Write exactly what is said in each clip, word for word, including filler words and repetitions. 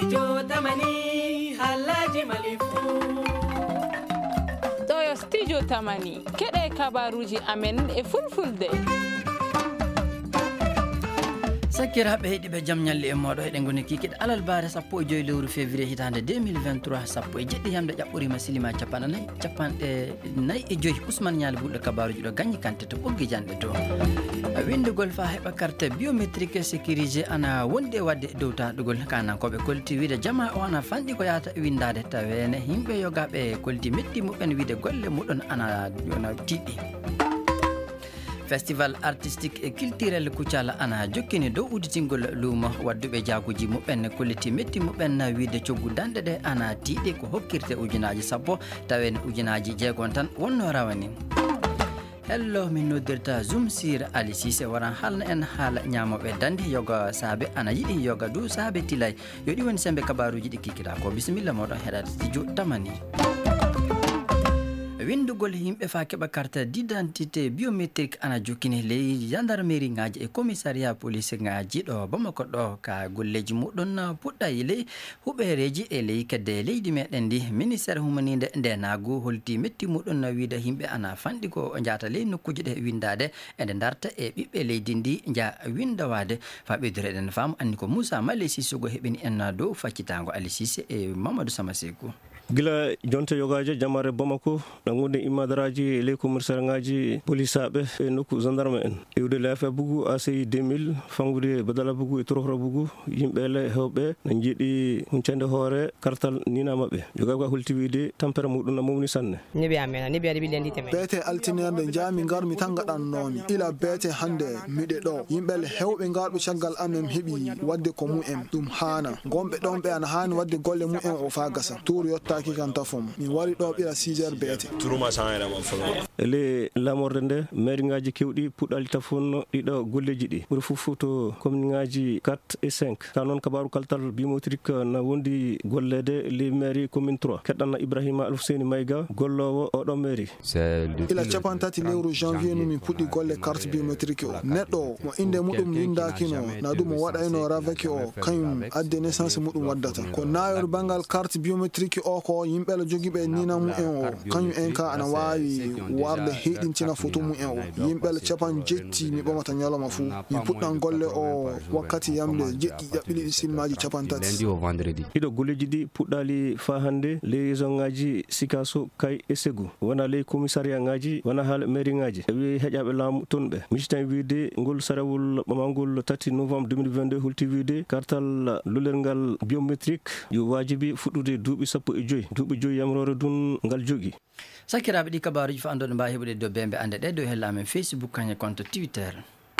Studio Tamani Halaji Malifu Toyo Studio Tamani kede kabaruji amen e fulfulde Sakiraɓe heeɗiɓe jaam ñalle e moɗo eɗen goni kikiɗe alal baare sappo e joyi lewru février hitande deux mille vingt-trois sappo e jeɗɗi hemde ƴaɓɓorima silima capanɗe nayyi capanɗe nayyi e joyi Ousmane Ñaali Bulɗo kabaruji ɗo gañi kante to ɓoggi janɗe to windugol fa heɓa carte biométrique sécurisé ana wondi e wadde e dow taɗugol kanankoɓe kolti wiide jama o ana fanɗi ko yahata windade tawene yimɓe yogaɓe kolti metti muɓen wiide golle muɗon ana ana tiiɗi Festival artistique et culturel Kucala ana jokkini dow uditingol luumo wadduɓe jaaguji muɓen kolliti metti muɓen wiide coggu danɗe ɗe ana tiiɗi ko hokkirte ujunaji sappo tawen ujunaji jeegon tan wonno rawani hello min noddirta Zoom Sir Ali Cissé waran halna en haala ñamoɓe dande yoga saabe ana yiɗi yoga du saabe tilay yo ɗi woni sembe kabaruji ɗi kikiɗa ko bisimilla moɗon heɗade studio Tamani windugol yimɓe fa keɓa carte d'identité biométrique ana jokkini ley gendarmerie ngaji e commissariat police ngaji ɗo Bamako ɗo ka golleji muɗon puɗɗay ley huɓereji e ley kedde leydi meɗen ndi ministére humanide ndenagu holti metti muɗon wiide yimɓe ana fanɗi ko jata ley nokkuji ɗe windade ede darta e ɓiɓɓe leydi ndi ja windawade fa ɓeydore eɗen faam anni ko Moussa Malé Sissoko heɓini en dow faccitango Ali Cissé e Mamadou Samasekou gila jonte yogaje jamare Bamako ɗan wonde immadaraji e ley commissaire ngaji polisaɓe e nokku gendarme en iwde leefe bugu A C I deux mille fangude badala bugu e torofra bugu yimɓe le hewɓe ne jiiɗi huncande hoore kartal nina mabɓe jogaga holti wiide tampere muɗum na mawni sanne nebi amena nebi adi billendi teme bete altinerde jami garmi tan gaɗannomi ila bete hande miɗe ɗo yimɓe le hewɓe garɓe caggal amen heeɓi wadde ko mu'en ɗum hana gomɓe ɗon ɓe ana hani wadde golle mu'en o fa gasa tour yotta kan tafom mi wari ɗo ɓira six heures beete turuma sanere mon folo ele lamorde nde maire ngaji kewɗi puɗɗali tafon ɗiɗo golleji ɗi ɓuri fof to commune ngaji quatre et cinq ka noon kabaru kaltal biométrique na wondi gollede les mairie commune trois keɗɗanna Ibrahima Alfuseni Mayga gollowo oɗo mairie ila capantati lewru janvier numi puɗɗi golle carte biométrique o neɗɗo mo inde muɗum windakino na ɗum o waɗayno raveki o kañum adde naissance muɗum waddata ko nayor bangal carte biométrique o ko yimɓe la jogiiɓe nina mu'en o kañum en ka ana waawi warde heɗintina photo mu'en o yimɓe la capan jetti mi ɓamata ñalawma fuu mi puɗɗan golle o wakkati yamde jeɗɗi ƴaɓɓiliɗi silmaji capan tati ɗiɗo golleji ɗi puɗɗali fa hannde liaison ngaji Sikaso Kay e Ségou wona ley commissariat ngaji wona haala mairie ngaji ewi heƴaɓe laamu toon ɓe misitan wiide ngol sarawol ɓamangol tati novembre deux mille vingt-deux holti wiide kartal lolirngal biométrique yo wajibi fuɗɗude duuɓi sappo e joyi duuɓi joyi yamrore dun ngal jogi sakiraɓe ɗi kabaruji fa andoɗe mbawi heɓude dow bembe ande ɗe dow hellamen Facebook kañe compte Twitter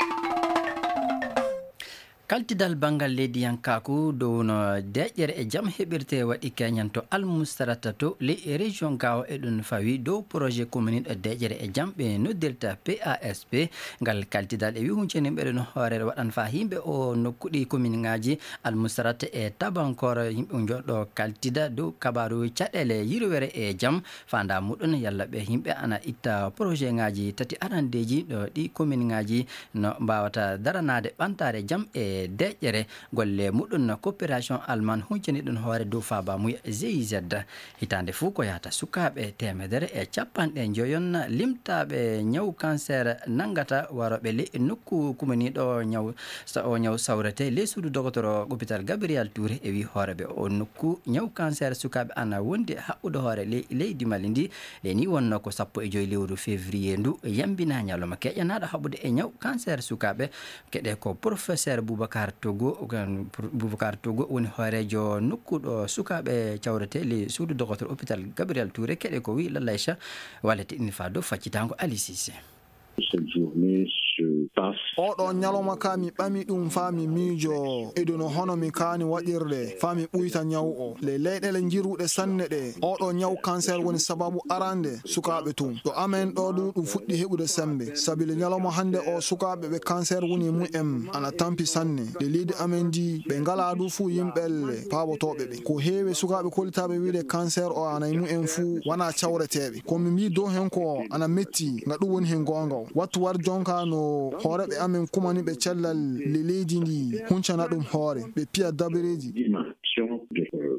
kaltidal bangal leydi yankaku dow no deƴƴere e jaam heɓirte waɗi keñan to almustarata to ley région gawa e ɗum fawi dow projet commune e deƴƴere e jaam ɓe noddirta P A S P ngal kaltidal e wi hunceni ɓeɗon hoorere waɗan fa yimɓe o nokkuɗi commune ngaji almustarata e tabankor yimɓe joɗɗo kaltida dow kabaru caɗele yirwere e jaam fanda muɗum yalla ɓe yimɓe ana itta projet ngaji tati arandeji ɗo ɗi commune ngaji no mbawata daranade ɓantare jaam e deƴƴere golle muɗum no coopération allemande huncani ɗum hoore dow faaba muya G I Z hitande fuu ko yahata sukaɓe temedere e capanɗe joyon limtaɓe ñaw cancer nangata waroɓe ley nokku kumani ɗo ñaw o ñaw sawrete ley suudu docteur hôpital Gabriel Touré e wi hooreɓe o nokku ñaw cancer sukaɓe ana wondi haɓɓude hoore ley leydi Mali ndi le ni wonno ko sappo e joyi lewru février ndu yambina ñalawma keƴanaɗo haɓɓude e ñaw cancer sukaɓe keɗe ko professeur Boubacar Togo Boubacar Togo woni hoorejo nokkuɗo sukaɓe cawrete le suudu docteur hôpital Gabriel Touré keɗe ko wi Lalaycha wallete inni fa dow faccitango Ali Cissé oɗo ñalawma ka mi ɓami ɗum fa mi miijo edono hono mi kaani waɗirde fa mi ɓuyta ñaw o le leyɗele jiruɗe sanne ɗe oɗo ñaw cancer woni sababu arande sukaɓe tum ɗo amen ɗo ɗu ɗum fuɗɗi heɓude sembe sabile ñalawma hande o sukaɓe ɓe cancer woni mu'en ana tampi sanne le leydi amen ndi ɓe ngala du fuu yimɓelle paabotoɓe ɓe ko heewi sukaɓe kollitaɓe wiide cancer o anayi mu'en fuu wona cawreteɓe komi mbi dow hen ko ana metti nga ɗum woni hen gonga o wattu war jonka no hooreɓe amen kumani ɓe cellal le leydi ndi huncana ɗum hoore ɓe piya dabareji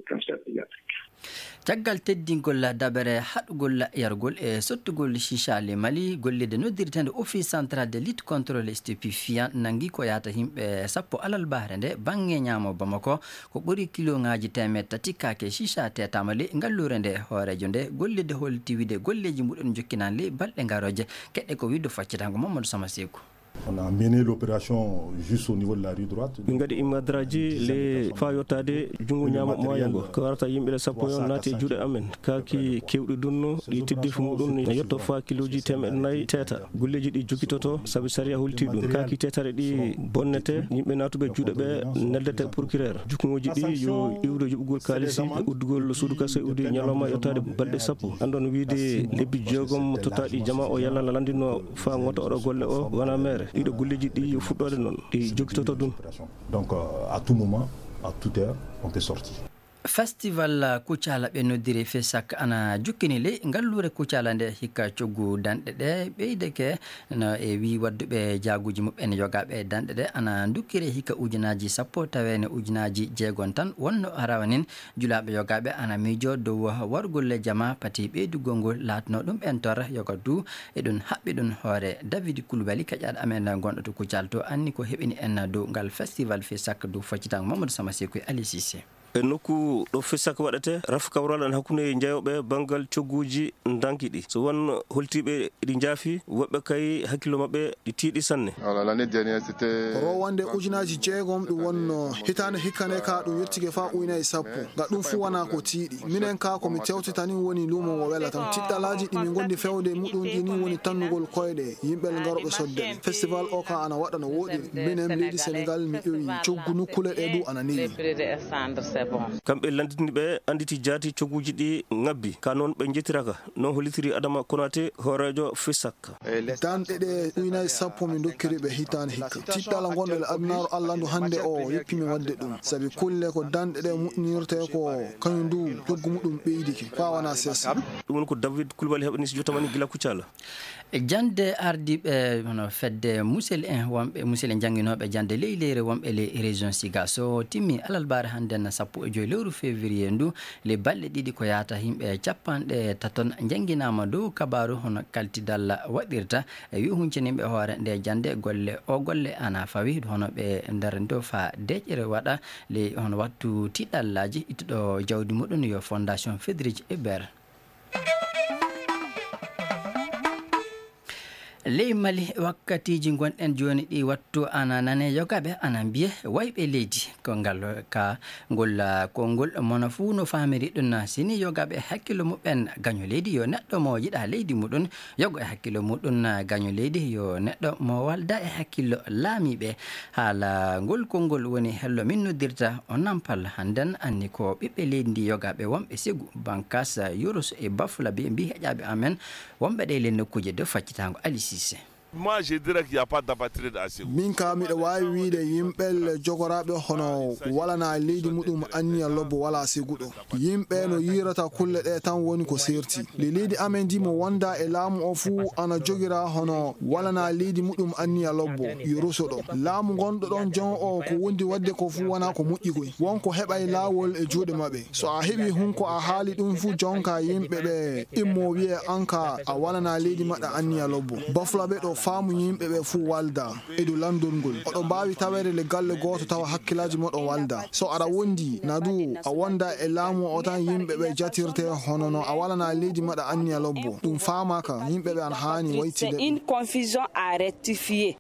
cancer pédiatrique. caggal teddingol dabere haɗugol yargol e sottugol chicha le mali gollede noddirtende office central de lutte contre les stupéfiants nangi ko yata himɓe sappo alal bahre nde bange ñamo bamako ko ɓuri kilo ngaji temed tati kake chicha tetamale ngallure nde hoorejo nde gollede holti wide golleji muɗon jokkinan le balɗe garoje keɗɗe ko widdo faccitango Mamadou Sama Sekou. On a mené l'opération juste au niveau de la rue droite. ngadi imadraji le fayotade jungu nyama moyango ko warta yimbe le sappo yon nati juude amen kaki kewɗi dunno ɗi tiddif muɗum yetto fa kiloji temen nayi teta golleji ɗi jukitoto sabi saria holti ɗum kaki tetare ɗi bonnete yimɓe natuɓe juuɗe ɓe neldete procureur jukkugoji ɗi yo iwde juɓugol kalisi uddugol suudu kase udi ñalawma yottade balɗe sappo andon wiide lebbi jogom totaɗi jama o yalla landino fa ngoto oɗo golle o wana mere ɗiɗo golleji ɗi yo fuɗɗode noon ɗi jokkitoto ɗum. Donc à tout moment, à toute heure, on peut sortir. festival kucala ɓe noddiri fesak ana jukkini ley ngallure kucala nde hikka coggu danɗe ɗe ɓeydeke no e wi wadduɓe jaaguji muɓɓen yogaɓe danɗe ɗe ana dukkiri hikka ujunaji sappo tawene ujunaji jeegon tan wonno rawanin julaɓe yogaɓe ana miijo dow wargolle jama pati ɓeydugol ngol latno ɗum ɓentor yoga du eɗum haɓɓi ɗum hoore David Coulibaly kaƴaɗo amen gonɗo to kucal to anni ko heɓini en dow ngal festival fesak dow faccitango Mamadou Sama Sekou Ali Cissé. e nokku ɗo fesak waɗete raf kawral an hakkunde jeeyoɓe banggal cogguji dankiɗi so won holtiɓe ɗi jaafi woɓɓe kay hakkilo mabɓe ɗi tiiɗi sanne. rowande ujunaji jeegom ɗum wonno hitande hikkane ka ɗum yettike fa ujunaaji sappo ga ɗum fu wona ko tiiɗi minen ka komi tewtitani woni lumo ngo wela tan tiɗɗalaji ɗi min gondi fewde muɗum ɗi ni woni tannugol koyɗe yimɓel garoɓe sodde festival o ka ana waɗa no woɗi minen leydi Sénégal mi ƴowi coggu nukkule ɗe du ana niwi. kamɓe landitini ɓe anditi jaati cogguji ɗi ngabbi ka noon ɓe jettiraka noon holitiri Adama Konaté hoorejo fesak. danɗe ɗe ujunaji sappo min dokkiri ɓe hitande hikka tiɗɗala gonɗo le adunaro Allah ndu hande o yeppimi wadde ɗum sabi kulle ko danɗe ɗe moƴƴinirte ko kañum du coggu muɗum ɓeydiki fa wona sesa. ɗum woni ko David Coulibaly heɓani so jottamani gila kuccala. jande ardiɓe hono fedde musel en wonɓe musel en jangguinoɓe jande leylere wonɓe le région Siga so timmi alalbare hande na sappo e joyi lewru février ndu le balɗe ɗiɗi ko yata himɓe capanɗe taton jangguinama dow kabaru hono kaltidal waɗirta e wi huncaniɓe hoore nde jande golle o golle ana fawi hono ɓe nder dow fa deƴƴere waɗa le hono wattu tiɗallaji ittuɗo jawdi muɗum yo fondation Frédéric Ebert. ley Mali wakkatiji gonɗen joni ɗi wattu ana nane yogaɓe ana mbiye wayɓe leydi ko ngal ka ngol konngol mono fuu no famiri ɗum sini yogaɓe hakkilo muɓen gaño leydi yo neɗɗo mo yiɗa leydi muɗum yogo e hakkilo muɗum gaño leydi yo neɗɗo mo walda e hakkillo laamiɓe haala ngol konngol woni hello min noddirta o nampal handen anni ko ɓiɓɓe leydi ndi yogaɓe wonɓe Ségu Bankas Yoros e Bafula ɓe mbi heƴaɓe amen wonɓe ɗe le nokkuje de faccitango Ali. Moi je dirais qu'il n'y a pas d'apatride à Ségou. min ka miɗo wawi wiide yimɓel jogoraɓe hono walana leydi muɗum anniya lobbo wala Ségou ɗo yimɓe no yirata kulle ɗe tan woni ko serti le leydi amen ndi mo wonda e laamu o fuu ana jogira hono walana leydi muɗum anniya lobbo Yoroso ɗo laamu gonɗo ɗon jon o ko wondi wadde ko fuu wona ko moƴƴigoy wonko heɓay laawol e juuɗe maɓɓe so a heɓi hunko a haali ɗum fuu jonka yimɓe ɓe immo wiye anka a walana leydi maɗa anniya lobbo Bafulaɓe ɗo faamu yimɓe ɓe fuu walda e dow landolngol oɗo mbawi tawede le galle goto tawa hakkillaji moɗo walda so aɗa wondi nadu a wonda e laamu o tan yimɓe ɓe jatirte hono no a walana leydi maɗa anniya lobbo ɗum famaka yimɓe ɓe an hani waytide. C'est une confusion à rectifier.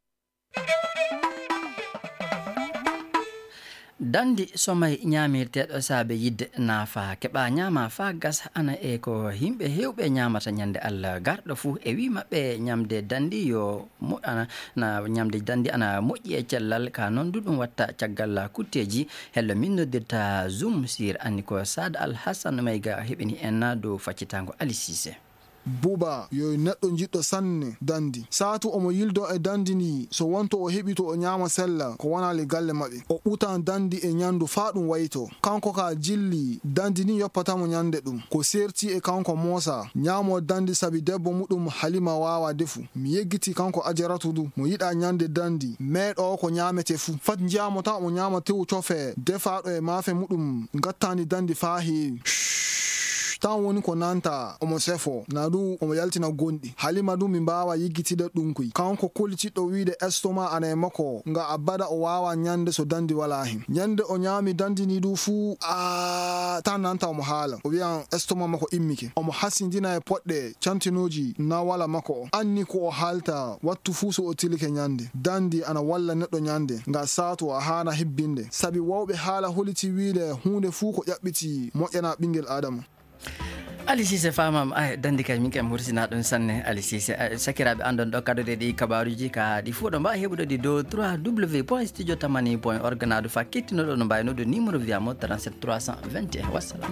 dandi somay ñamirteɗo saabe yidde naafa keɓa ñama fa gas ana e ko yimɓe hewɓe ñamata ñande Allah garɗo fuu e wi maɓɓe ñamde dandi yo ana na ñamde dandi ana moƴƴi e cellal ka noon du ɗum watta caggal kutteji hello min noddirta Zoom sir anni ko Sad Al Hassan Mayga heɓini en dow faccitango Ali Cissé. Buba yo neɗɗo jiɗɗo sanne dandi. Saatu omo yildo e dandi ni so wonto o heɓi to o nyama sella ko wonali galle maɓɓe. O ɓutan dandi e nyandu fa ɗum wayto. Kanko ka jilli dandi ni yoppatamo nyande ɗum. Ko serti e kanko Mosa nyamo dandi sabi debbo muɗum Halima wawa defu. Mi yeggiti kanko Ajaratu du mo yiɗa nyande dandi meɗo ko nyamete fu. Fat njiyamo ta o nyama tew cofe defaɗo e mafe muɗum gattani dandi fa heewi. Tan woni ko nanta omo sefo na du omo yaltina gondi. Halima du min mbawa yiggitide ɗum kuy. Kanko kulitiɗɗo wiide estoma ana e makko nga abada o wawa nyande so dandi wala hen. Nyande o nyami dandi ni du fu a tan nanta omo haala o wiyan estoma makko immike. Omo hasindina e poɗɗe cantinoji na wala makko anni ko o halta wattu fu so o tilike nyande. Dandi ana walla neɗɗo nyande nga sato a hana hebbinde sabi wawɓe haala holiti wiide hunde fu ko ƴaɓɓiti moƴƴana ɓingel Adama. Ali Cissé famam ay dandi kay min kam hursina ɗum sanne Ali Cissé sakiraɓe andon ɗo kaɗode ɗi kabaruji ka ɗi fuu ɗo mbawi heɓude ɗi dow trois w point studio tamani point org naɗo fa kettinoɗo no mbaynoɗo numéro wiyamo trente-sept trois cent vingt et un wassalam.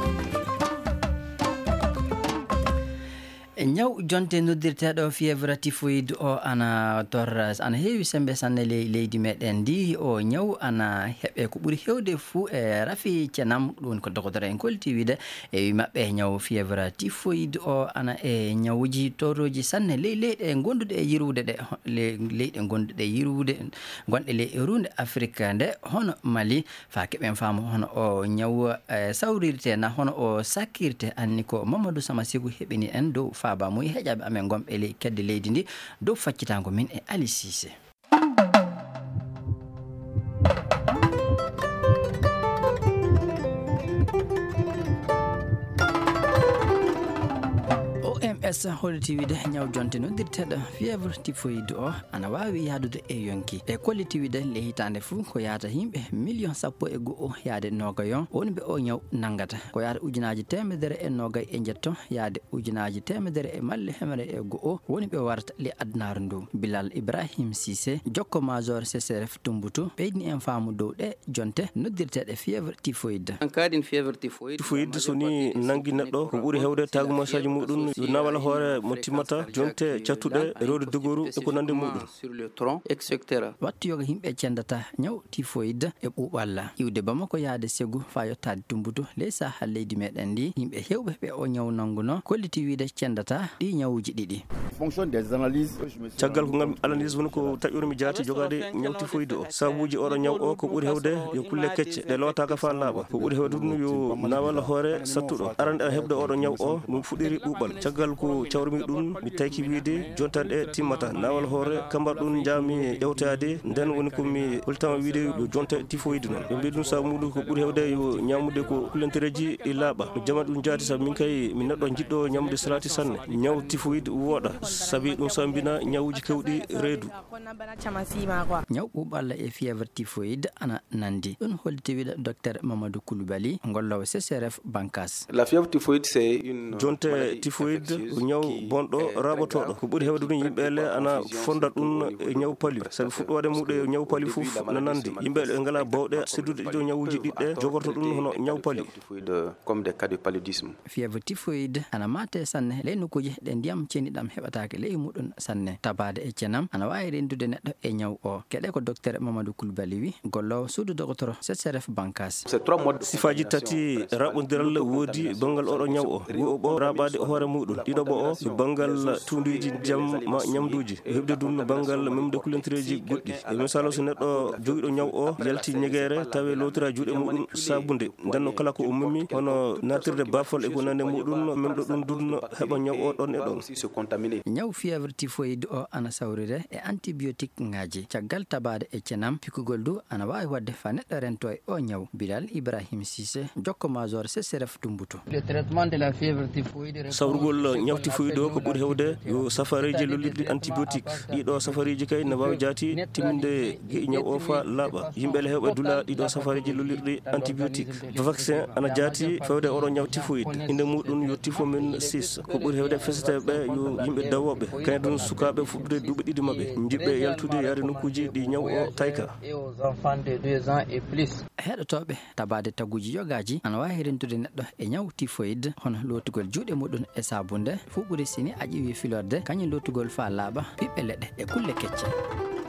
ñaw jonte noddirteɗo fièvre typhoïde o ana torra ana heewi sembe sanne ley leydi meɗen ndi o ñaw ana heɓe ko ɓuuri hewde fuu e rafi cenam ɗum ko docteur en kolti wiide e wi maɓɓe ñaw fièvre typhoïde o ana e ñawuji toroji sanne ley leyɗe gonduɗe e yirwude ɗe leyɗe gonduɗe yirwude gonɗe ley runde Afrique nde hono Mali fa keɓen faamo hono o ñaw sawrirte na hono o sakkirte anni ko Mamadou Samasigu heɓini en dow fa ba muy heƴaɓe amen gomɓe ley kedde leydi ndi dow faccitango min e Ali Cissé. O M S holliti wiide ñaw jonte noddirteɗo fièvre typhoïde o ana wawi yaadude e yonki e kolliti wiide le hitande fuu ko yaata yimɓe million sappo e go'o yaade nogayon woni ɓe o ñaw nangata ko yaata ujunaji temedere e nogay e jetto yaade ujunaji temedere e malle hemere e go'o woni ɓe warata le adnaru ndu. Bilal Ibrahim Cissé jokko major C C R F Tumbutu ɓeyni en faamu dow ɗe jonte noddirteɗe fièvre typhoïde. Ankadin fièvre typhoïde typhoïde so ni nangi neɗɗo ko ɓuuri hewde tagumasaji muɗum yo nawala hoore mo timmata jonte cattuɗe rewde dogoru e ko nandi muɗum sur le tronc et cetera. wattu yoga yimɓe cendata ñaw typhoïde e ɓuuɓalla iwde Bamako yaade Ségou fa yottade Tumbutu ley sahal leydi meɗen ndi yimɓe hewɓe ɓe o ñaw nanguno kolliti wiide cendata ɗi ñawuji ɗiɗi. caggal ko ngam analyse woni ko taƴormi jaati jogade ñaw typhoïde o sabuji oɗo ñaw o ko ɓuuri hewde yo kulle kecce ɗe lotaka fa laaɓa ko ɓuuri hewde ɗum yo nawala hoore sattuɗo arande a heɓde oɗo ñaw o ɗum fuɗɗiri ɓuuɓal caggal ko cawrumi ɗum mi tayki wiide jontanɗe timmata nawal hoore kambar ɗum jami ƴewtade nden woni komi holtama wiide yo jonte typhoïde noon ɓe mbi ɗum sabu muɗum ko ɓuuri hewde yo ñamude ko kullentereji ɗi laaɓa no jama ɗum jaati sabu min kay mi neɗɗo jiɗɗo ñamude salati sanne ñaw typhoïde wooɗa sabi ɗum sambina ñawuji kewɗi reedu. ñaw ɓuuɓalla e fièvre typhoïde ana nandi ɗum holliti wiide docteur Mamadou Coulibaly ngollowo C C R F Bankas. La fièvre typhoïde c'est une jonte typhoïde ñaw bonɗo raɓotoɗo ko ɓuuri hewde ɗum yimɓele ana fonda ɗum e ñaw pali sabi fuɗɗode muɗum e ñaw pali fof ana nandi yimɓeɓe ngala bawɗe seddude ɗiɗo ñawuji ɗiɗɗe jogorto ɗum hono ñaw pali comme des cas de paludisme. fièvre typhoïde ana mate sanne ley nokkuji ɗe ndiyam ceniɗam heɓatake ley muɗum sanne tabade e cenam ana wawi rendude neɗɗo e ñaw o keɗe ko docteur Mamadou Coulibaly wi gollowo suudu docteur C C R F Bankas. sifaji tati raɓodiral woodi banggal oɗo ñaw o wo ɓo raɓade hoore muɗum ɗiɗo ɓo o banggal tunduji ndiyam ma ñamduji hebde ɗum banggal memde kulentereji goɗɗi e misalo so neɗɗo joguiɗo ñaw o yalti ñeguere tawe lowtira juuɗe muɗum sabunde ndenno kala ko o memi hono natirde bafol e ko nande muɗum memɗo ɗum dunno heɓa ñaw o ɗon e ɗon. ñaw fièvre typhoïde o ana sawrire e antibiotique ngaji caggal tabade e cenam pikugol du ana wawi wadde fa neɗɗo rento e o ñaw. Bilal Ibrahim Cissé jokko major C C R F Tumbutu. Le traitement de la fièvre typhoïde sawrugol ñaw typhoïde o ko ɓuuri hewde yo safariji lollirɗi antibiotique ɗiɗo safariji kay ne wawi jaati timminde gueƴi ñaw o fa laaɓa yimɓele hewɓe dula ɗiɗo safariji lollirɗi antibiotique vaccin ana jaati fewde oɗo ñaw typhoïde inde muɗum yo typhomin six ko ɓuuri hewde feseteɓe yo yimɓe dawoɓe kañe ɗum sukaɓe fuɗɗude duuɓi ɗiɗi mabɓe jiɓɓe yaltude yaade nokkuji ɗi ñaw o tayka. heɗotoɓe tabade taguji yogaji ana wawi rentude neɗɗo e ñaw typhoïde hono lotugol juuɗe muɗum e sabunde fuɓɓude sini a ƴiwi filorde kañum lottugol fa laaɓa ɓiɓɓe leɗɗe e kulle kecce.